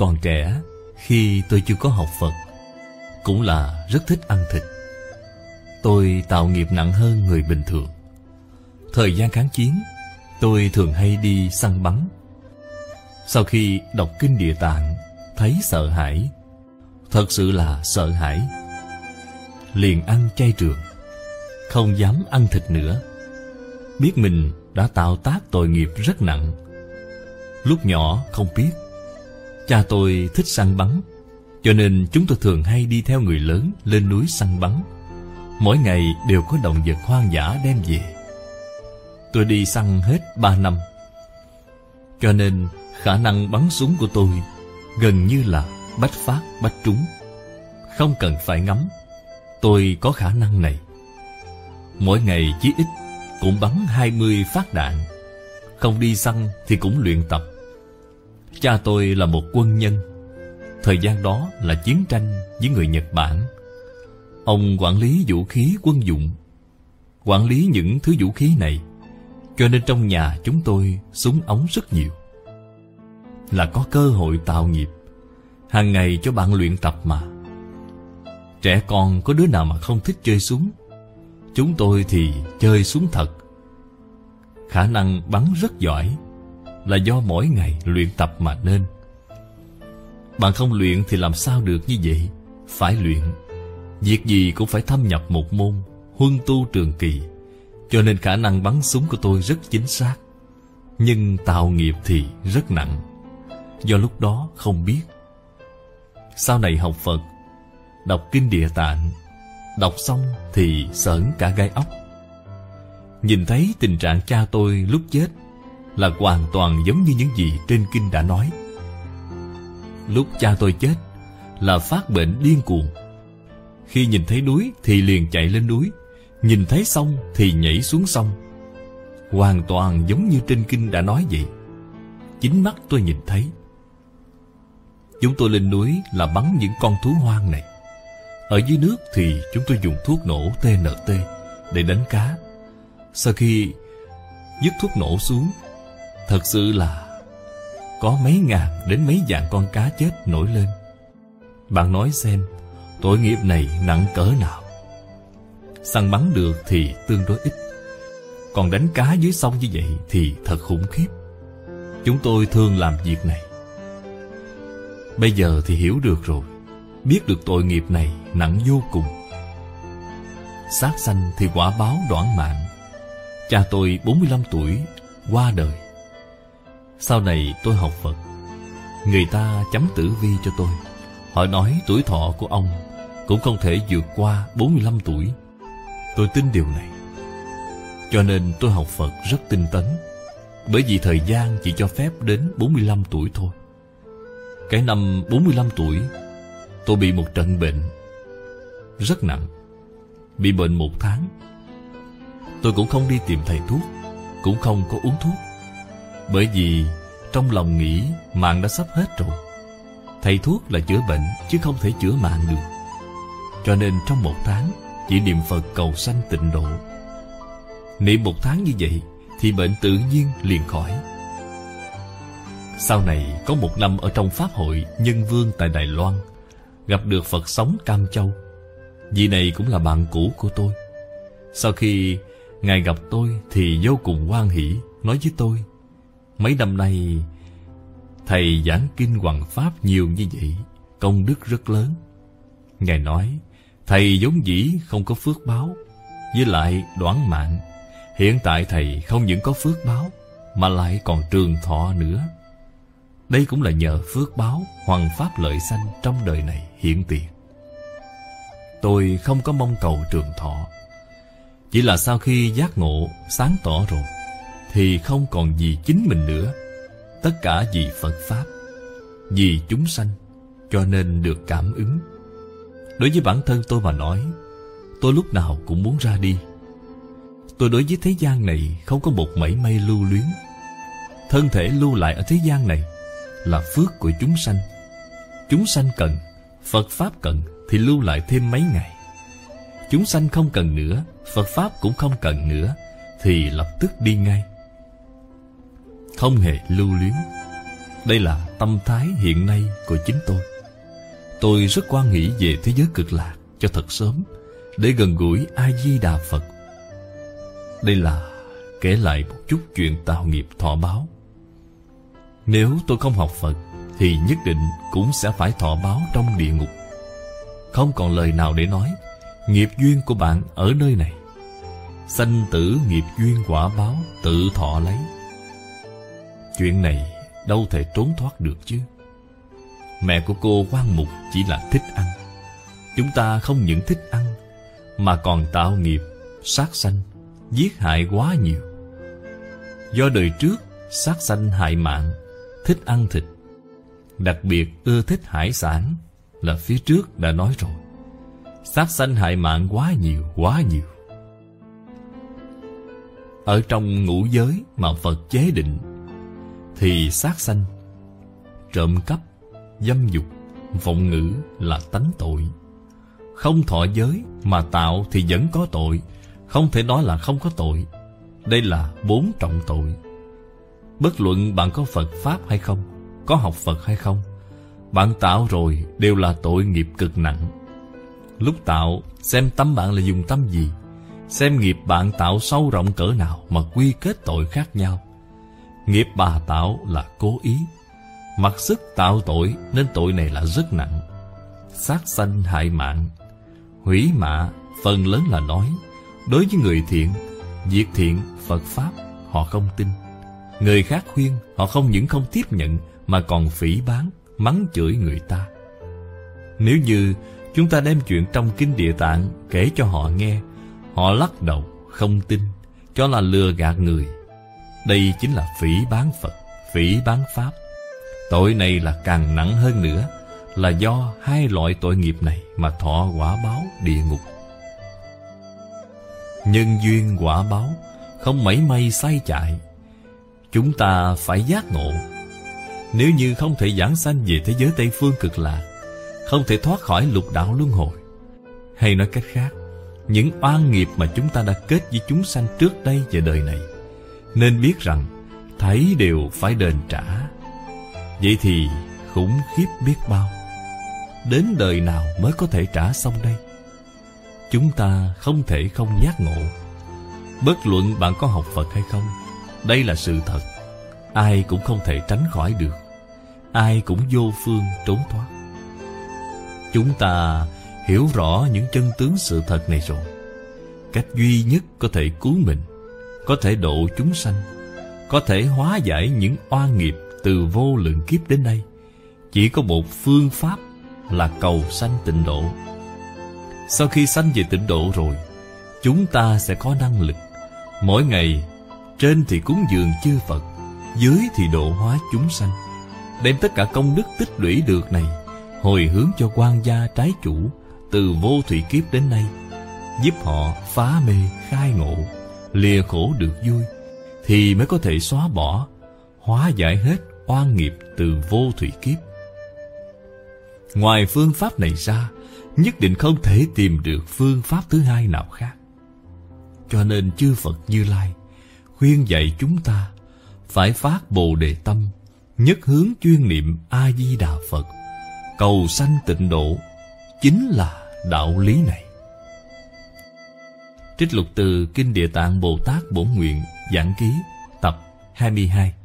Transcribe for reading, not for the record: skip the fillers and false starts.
còn trẻ, khi tôi chưa có học Phật, cũng là rất thích ăn thịt. Tôi tạo nghiệp nặng hơn người bình thường. Thời gian kháng chiến, tôi thường hay đi săn bắn. Sau khi đọc kinh Địa Tạng, thấy sợ hãi, thật sự là sợ hãi, liền ăn chay trường, không dám ăn thịt nữa. Biết mình đã tạo tác tội nghiệp rất nặng. Lúc nhỏ không biết, cha tôi thích săn bắn, cho nên chúng tôi thường hay đi theo người lớn lên núi săn bắn. Mỗi ngày đều có động vật hoang dã đem về. Tôi đi săn hết 3 năm, cho nên khả năng bắn súng của tôi gần như là bách phát bách trúng. Không cần phải ngắm, tôi có khả năng này. Mỗi ngày chí ít cũng bắn 20 phát đạn. Không đi săn thì cũng luyện tập. Cha tôi là một quân nhân. Thời gian đó là chiến tranh với người Nhật Bản. Ông quản lý vũ khí quân dụng, quản lý những thứ vũ khí này, cho nên trong nhà chúng tôi súng ống rất nhiều. Là có cơ hội tạo nghiệp, hàng ngày cho bạn luyện tập mà. Trẻ con có đứa nào mà không thích chơi súng. Chúng tôi thì chơi súng thật. Khả năng bắn rất giỏi là do mỗi ngày luyện tập mà nên. Bạn không luyện thì làm sao được như vậy? Phải luyện. Việc gì cũng phải thâm nhập một môn, huân tu trường kỳ. Cho nên khả năng bắn súng của tôi rất chính xác. Nhưng tạo nghiệp thì rất nặng, do lúc đó không biết. Sau này học Phật, đọc kinh Địa Tạng, đọc xong thì sởn cả gai ốc. Nhìn thấy tình trạng cha tôi lúc chết là hoàn toàn giống như những gì trên kinh đã nói. Lúc cha tôi chết là phát bệnh điên cuồng. Khi nhìn thấy núi thì liền chạy lên núi, nhìn thấy sông thì nhảy xuống sông. Hoàn toàn giống như trên kinh đã nói vậy. Chính mắt tôi nhìn thấy. Chúng tôi lên núi là bắn những con thú hoang này. Ở dưới nước thì chúng tôi dùng thuốc nổ TNT để đánh cá. Sau khi dứt thuốc nổ xuống, thật sự là có mấy ngàn đến mấy vạn con cá chết nổi lên. Bạn nói xem, tội nghiệp này nặng cỡ nào. Săn bắn được thì tương đối ít, còn đánh cá dưới sông như vậy thì thật khủng khiếp. Chúng tôi thường làm việc này. Bây giờ thì hiểu được rồi, biết được tội nghiệp này nặng vô cùng. Sát sanh thì quả báo đoản mạng. Cha tôi 45 tuổi qua đời. Sau này tôi học Phật, người ta chấm tử vi cho tôi. Họ nói tuổi thọ của ông cũng không thể vượt qua 45 tuổi. Tôi tin điều này, cho nên tôi học Phật rất tinh tấn. Bởi vì thời gian chỉ cho phép đến 45 tuổi thôi. Cái năm 45 tuổi, tôi bị một trận bệnh rất nặng. Bị bệnh 1 tháng. Tôi cũng không đi tìm thầy thuốc, cũng không có uống thuốc. Bởi vì trong lòng nghĩ mạng đã sắp hết rồi. Thầy thuốc là chữa bệnh chứ không thể chữa mạng được. Cho nên trong 1 tháng chỉ niệm Phật cầu sanh tịnh độ. Niệm 1 tháng như vậy thì bệnh tự nhiên liền khỏi. Sau này có 1 năm ở trong Pháp hội Nhân Vương tại Đài Loan, gặp được Phật sống Cam Châu. Vị này cũng là bạn cũ của tôi. Sau khi Ngài gặp tôi thì vô cùng hoan hỷ, nói với tôi: mấy năm nay Thầy giảng kinh hoằng pháp nhiều như vậy, công đức rất lớn. Ngài nói Thầy vốn dĩ không có phước báo, với lại đoản mạng. Hiện tại Thầy không những có phước báo, mà lại còn trường thọ nữa. Đây cũng là nhờ phước báo hoằng pháp lợi sanh trong đời này hiện tiền. Tôi không có mong cầu trường thọ, chỉ là sau khi giác ngộ sáng tỏ rồi thì không còn vì chính mình nữa, tất cả vì Phật Pháp, vì chúng sanh, cho nên được cảm ứng. Đối với bản thân tôi mà nói, tôi lúc nào cũng muốn ra đi. Tôi đối với thế gian này không có một mảy may lưu luyến. Thân thể lưu lại ở thế gian này là phước của chúng sanh. Chúng sanh cần, Phật Pháp cần thì lưu lại thêm mấy ngày. Chúng sanh không cần nữa, Phật Pháp cũng không cần nữa, thì lập tức đi ngay. Không hề lưu luyến. Đây là tâm thái hiện nay của chính tôi. Tôi rất quan nghĩ về thế giới cực lạc cho thật sớm, để gần gũi A-di-đà Phật. Đây là kể lại một chút chuyện tạo nghiệp thọ báo. Nếu tôi không học Phật thì nhất định cũng sẽ phải thọ báo trong địa ngục. Không còn lời nào để nói. Nghiệp duyên của bạn ở nơi này. Sanh tử nghiệp duyên quả báo tự thọ lấy. Chuyện này đâu thể trốn thoát được chứ. Mẹ của cô Quan Mục chỉ là thích ăn. Chúng ta không những thích ăn mà còn tạo nghiệp sát sanh, giết hại quá nhiều. Do đời trước sát sanh hại mạng, thích ăn thịt, đặc biệt ưa thích hải sản, là phía trước đã nói rồi. Sát sanh hại mạng quá nhiều, quá nhiều. Ở trong ngũ giới mà Phật chế định thì sát sanh, trộm cắp, dâm dục, vọng ngữ là tánh tội. Không thọ giới mà tạo thì vẫn có tội, không thể nói là không có tội. Đây là 4 trọng tội. Bất luận bạn có Phật Pháp hay không, có học Phật hay không, bạn tạo rồi đều là tội nghiệp cực nặng. Lúc tạo, xem tâm bạn là dùng tâm gì, xem nghiệp bạn tạo sâu rộng cỡ nào mà quy kết tội khác nhau. Nghiệp bà tạo là cố ý, mặc sức tạo tội nên tội này là rất nặng. Sát sanh hại mạng, hủy mạ phần lớn là nói. Đối với người thiện, việc thiện, Phật Pháp họ không tin. Người khác khuyên họ không những không tiếp nhận mà còn phỉ báng, mắng chửi người ta. Nếu như chúng ta đem chuyện trong Kinh Địa Tạng kể cho họ nghe, họ lắc đầu, không tin, cho là lừa gạt người. Đây chính là phỉ báng Phật, phỉ báng Pháp. Tội này là càng nặng hơn nữa, là do 2 loại tội nghiệp này mà thọ quả báo địa ngục. Nhân duyên quả báo không mảy may sai chạy. Chúng ta phải giác ngộ. Nếu như không thể giảng sanh về thế giới Tây Phương cực lạc, không thể thoát khỏi lục đạo luân hồi, hay nói cách khác, những oan nghiệp mà chúng ta đã kết với chúng sanh trước đây và đời này, nên biết rằng thấy đều phải đền trả. Vậy thì khủng khiếp biết bao. Đến đời nào mới có thể trả xong đây? Chúng ta không thể không giác ngộ. Bất luận bạn có học Phật hay không, đây là sự thật. Ai cũng không thể tránh khỏi được. Ai cũng vô phương trốn thoát. Chúng ta hiểu rõ những chân tướng sự thật này rồi. Cách duy nhất có thể cứu mình, có thể độ chúng sanh, có thể hóa giải những oan nghiệp từ vô lượng kiếp đến nay, chỉ có một phương pháp là cầu sanh tịnh độ. Sau khi sanh về tịnh độ rồi, chúng ta sẽ có năng lực mỗi ngày trên thì cúng dường chư Phật, dưới thì độ hóa chúng sanh, đem tất cả công đức tích lũy được này hồi hướng cho quan gia trái chủ từ vô thủy kiếp đến nay, giúp họ phá mê khai ngộ, lìa khổ được vui, thì mới có thể xóa bỏ, hóa giải hết oan nghiệp từ vô thủy kiếp. Ngoài phương pháp này ra, nhất định không thể tìm được phương pháp thứ hai nào khác. Cho nên chư Phật Như Lai khuyên dạy chúng ta phải phát Bồ Đề tâm, nhất hướng chuyên niệm A Di Đà Phật, cầu sanh tịnh độ, chính là đạo lý này. Trích lục từ Kinh Địa Tạng Bồ Tát Bổn Nguyện Giảng Ký tập 22.